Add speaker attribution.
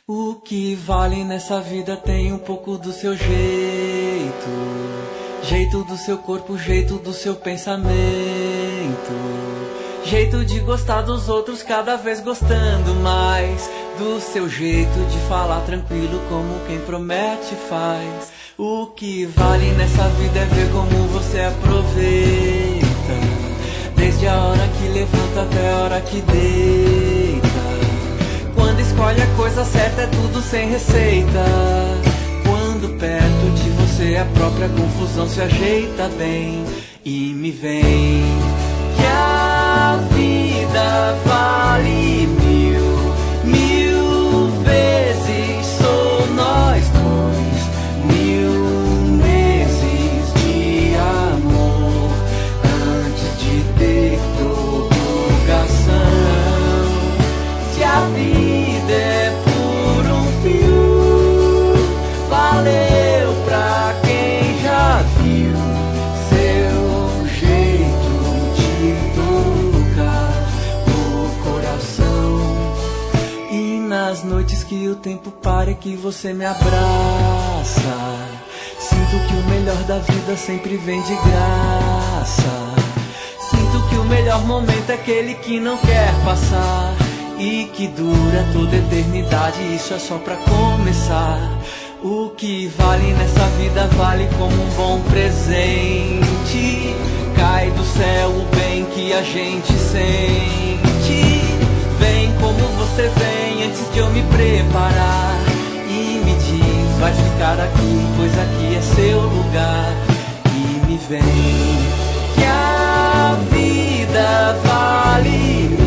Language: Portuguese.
Speaker 1: O que vale nessa vida tem um pouco do seu jeito, jeito do seu corpo, jeito do seu pensamento, jeito de gostar dos outros, cada vez gostando mais do seu jeito de falar tranquilo como quem promete e faz. O que vale nessa vida é ver como você aproveita, desde a hora que levanta até a hora que deita. Quando escolhe a coisa certa é tudo sem receita. Quando perto de você a própria confusão se ajeita bem. E me vem que a vida vale mil vezes. Sou nós dois, 1000 meses de amor antes de ter prorrogação. Se a vida é por um fio, valeu pra quem já viu seu jeito de tocar o coração. E nas noites que o tempo para e que você me abraça, sinto que o melhor da vida sempre vem de graça. Sinto que o melhor momento é aquele que não quer passar e que dura toda a eternidade, isso é só pra começar. O que vale nessa vida vale como um bom presente. Cai do céu o bem que a gente sente. Vem como você vem antes de eu me preparar. E me diz, vai ficar aqui, pois aqui é seu lugar. E me vem que a vida vale